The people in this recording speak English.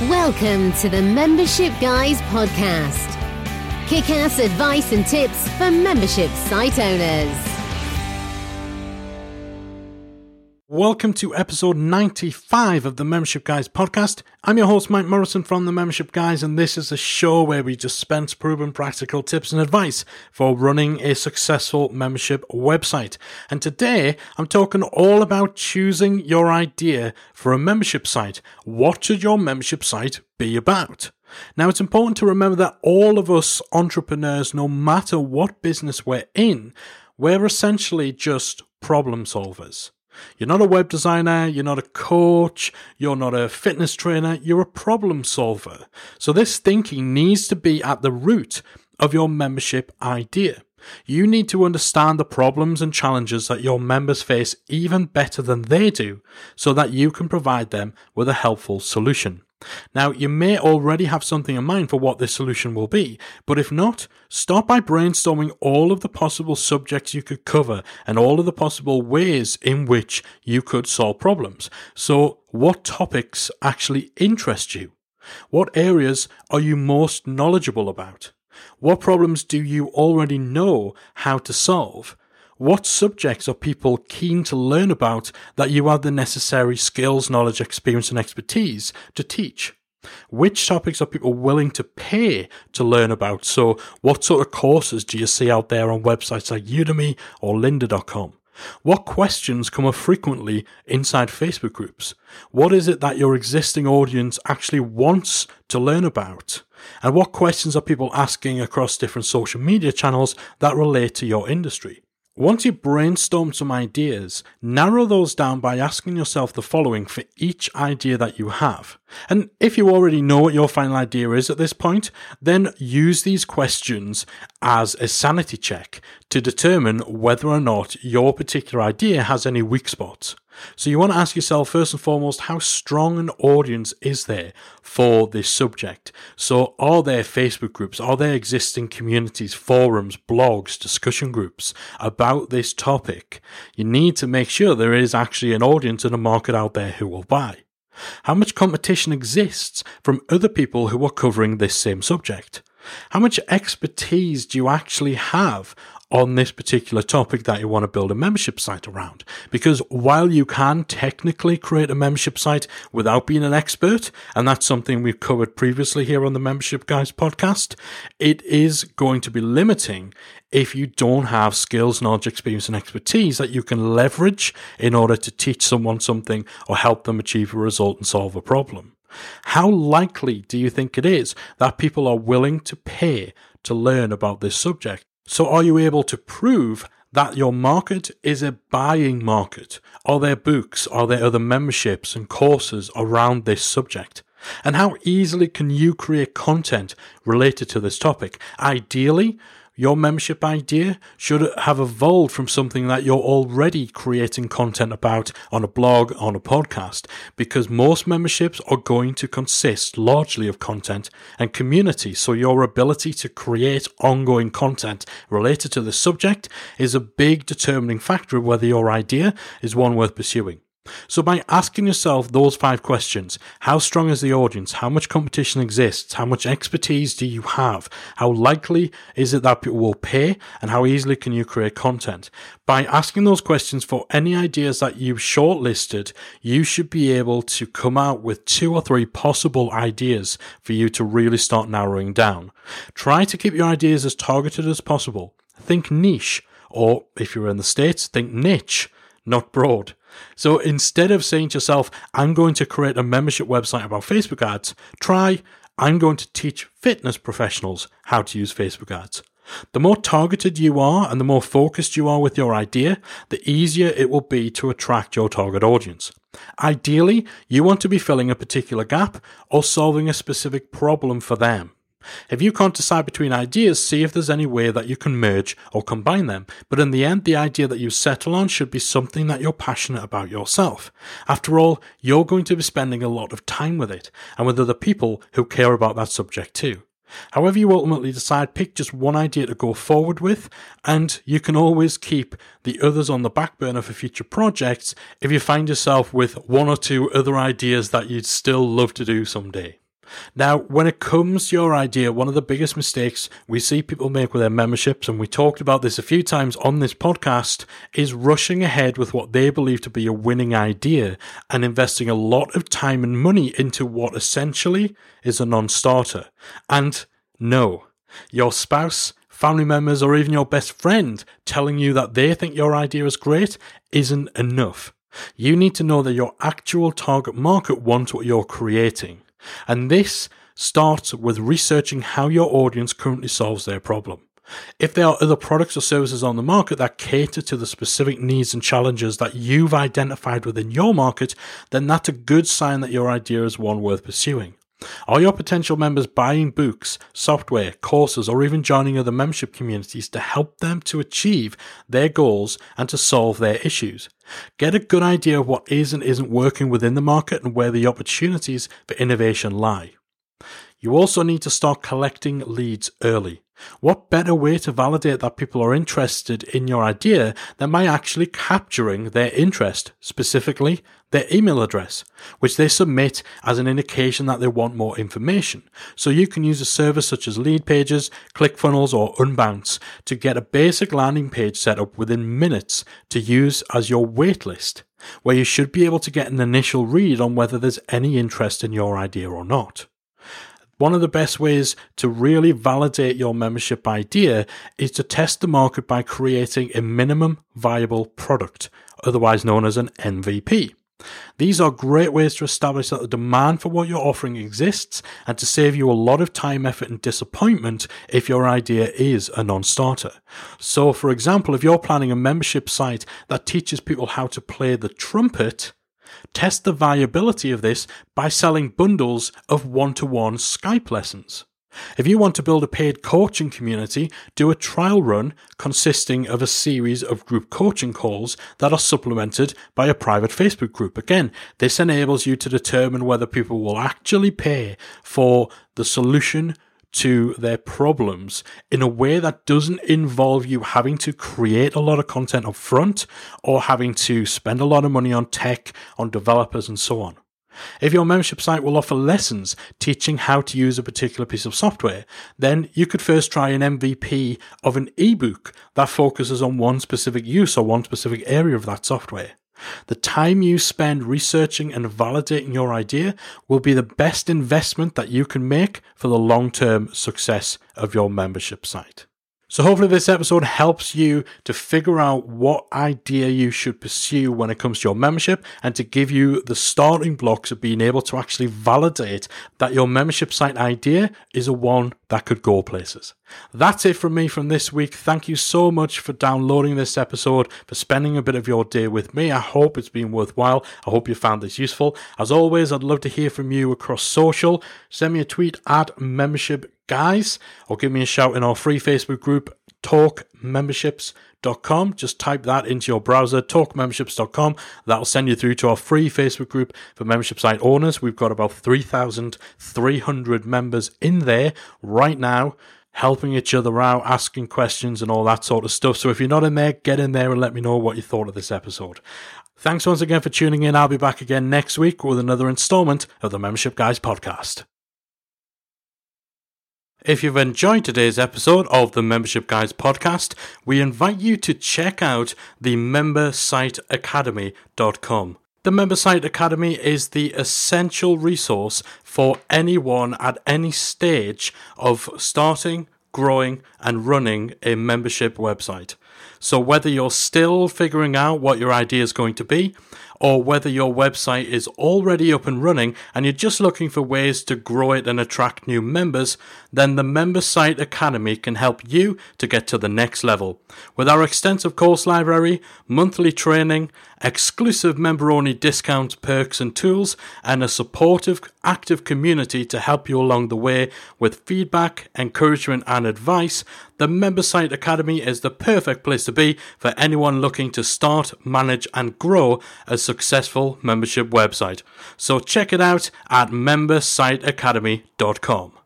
Welcome to the Membership Guys podcast. Kick-ass advice and tips for membership site owners. Welcome to episode 95 of the Membership Guys podcast. I'm your host, Mike Morrison from the Membership Guys, and this is a show where we dispense proven practical tips and advice for running a successful membership website. And today, I'm talking all about choosing your idea for a membership site. What should your membership site be about? Now, it's important to remember that all of us entrepreneurs, no matter what business we're in, we're essentially just problem solvers. You're not a web designer, you're not a coach, you're not a fitness trainer, you're a problem solver. So this thinking needs to be at the root of your membership idea. You need to understand the problems and challenges that your members face even better than they do, so that you can provide them with a helpful solution. Now, you may already have something in mind for what this solution will be, but if not, start by brainstorming all of the possible subjects you could cover and all of the possible ways in which you could solve problems. So, what topics actually interest you? What areas are you most knowledgeable about? What problems do you already know how to solve? What subjects are people keen to learn about that you have the necessary skills, knowledge, experience, and expertise to teach? Which topics are people willing to pay to learn about? So what sort of courses do you see out there on websites like Udemy or lynda.com? What questions come up frequently inside Facebook groups? What is it that your existing audience actually wants to learn about? And what questions are people asking across different social media channels that relate to your industry? Once you brainstorm some ideas, narrow those down by asking yourself the following for each idea that you have. And if you already know what your final idea is at this point, then use these questions as a sanity check to determine whether or not your particular idea has any weak spots. So you want to ask yourself first and foremost, how strong an audience is there for this subject? So are there Facebook groups? Are there existing communities, forums, blogs, discussion groups about this topic? You need to make sure there is actually an audience and a market out there who will buy. How much competition exists from other people who are covering this same subject? How much expertise do you actually have on this particular topic that you want to build a membership site around? Because while you can technically create a membership site without being an expert, and that's something we've covered previously here on the Membership Guys podcast, it is going to be limiting if you don't have skills, knowledge, experience, and expertise that you can leverage in order to teach someone something or help them achieve a result and solve a problem. How likely do you think it is that people are willing to pay to learn about this subject? So are you able to prove that your market is a buying market? Are there books? Are there other memberships and courses around this subject? And how easily can you create content related to this topic? Ideally, your membership idea should have evolved from something that you're already creating content about on a blog, on a podcast, because most memberships are going to consist largely of content and community. So your ability to create ongoing content related to the subject is a big determining factor of whether your idea is one worth pursuing. So by asking yourself those 5 questions, how strong is the audience? How much competition exists? How much expertise do you have? How likely is it that people will pay? And how easily can you create content? By asking those questions for any ideas that you've shortlisted, you should be able to come out with 2 or 3 possible ideas for you to really start narrowing down. Try to keep your ideas as targeted as possible. Think niche, or if you're in the States, think niche, not broad. So instead of saying to yourself, I'm going to create a membership website about Facebook ads, try, I'm going to teach fitness professionals how to use Facebook ads. The more targeted you are and the more focused you are with your idea, the easier it will be to attract your target audience. Ideally, you want to be filling a particular gap or solving a specific problem for them. If you can't decide between ideas, see if there's any way that you can merge or combine them. But in the end, the idea that you settle on should be something that you're passionate about yourself. After all, you're going to be spending a lot of time with it and with other people who care about that subject too. However you ultimately decide, pick just one idea to go forward with, and you can always keep the others on the back burner for future projects if you find yourself with 1 or 2 other ideas that you'd still love to do someday. Now, when it comes to your idea, one of the biggest mistakes we see people make with their memberships, and we talked about this a few times on this podcast, is rushing ahead with what they believe to be a winning idea and investing a lot of time and money into what essentially is a non-starter. And no, your spouse, family members, or even your best friend telling you that they think your idea is great isn't enough. You need to know that your actual target market wants what you're creating. And this starts with researching how your audience currently solves their problem. If there are other products or services on the market that cater to the specific needs and challenges that you've identified within your market, then that's a good sign that your idea is one worth pursuing. Are your potential members buying books, software, courses, or even joining other membership communities to help them to achieve their goals and to solve their issues? Get a good idea of what is and isn't working within the market and where the opportunities for innovation lie. You also need to start collecting leads early. What better way to validate that people are interested in your idea than by actually capturing their interest, specifically their email address, which they submit as an indication that they want more information. So you can use a service such as Leadpages, ClickFunnels, or Unbounce to get a basic landing page set up within minutes to use as your waitlist, where you should be able to get an initial read on whether there's any interest in your idea or not. One of the best ways to really validate your membership idea is to test the market by creating a minimum viable product, otherwise known as an MVP. These are great ways to establish that the demand for what you're offering exists and to save you a lot of time, effort, and disappointment if your idea is a non-starter. So, for example, if you're planning a membership site that teaches people how to play the trumpet, test the viability of this by selling bundles of one-to-one Skype lessons. If you want to build a paid coaching community, do a trial run consisting of a series of group coaching calls that are supplemented by a private Facebook group. Again, this enables you to determine whether people will actually pay for the solution to their problems in a way that doesn't involve you having to create a lot of content up front or having to spend a lot of money on tech, on developers, and so on. If your membership site will offer lessons teaching how to use a particular piece of software, then you could first try an MVP of an ebook that focuses on one specific use or one specific area of that software. The time you spend researching and validating your idea will be the best investment that you can make for the long-term success of your membership site. So hopefully this episode helps you to figure out what idea you should pursue when it comes to your membership and to give you the starting blocks of being able to actually validate that your membership site idea is a one that could go places. That's it from me from this week. Thank you so much for downloading this episode, for spending a bit of your day with me. I hope it's been worthwhile. I hope you found this useful. As always, I'd love to hear from you across social. Send me a tweet at membershipguys or give me a shout in our free Facebook group, talkmemberships.com. Just type that into your browser, talkmemberships.com. That'll send you through to our free Facebook group for membership site owners. We've got about 3,300 members in there right now, helping each other out, asking questions and all that sort of stuff. So if you're not in there, get in there and let me know what you thought of this episode. Thanks once again for tuning in. I'll be back again next week with another installment of the Membership Guys podcast. If you've enjoyed today's episode of the Membership Guys podcast, we invite you to check out the membersiteacademy.com. The Member Site Academy is the essential resource for anyone at any stage of starting, growing, and running a membership website. So whether you're still figuring out what your idea is going to be, or whether your website is already up and running and you're just looking for ways to grow it and attract new members, then the Member Site Academy can help you to get to the next level. With our extensive course library, monthly training, exclusive member-only discounts, perks and tools, and a supportive, active community to help you along the way with feedback, encouragement and advice, the Member Site Academy is the perfect place to be for anyone looking to start, manage and grow a successful membership website. So check it out at membersiteacademy.com.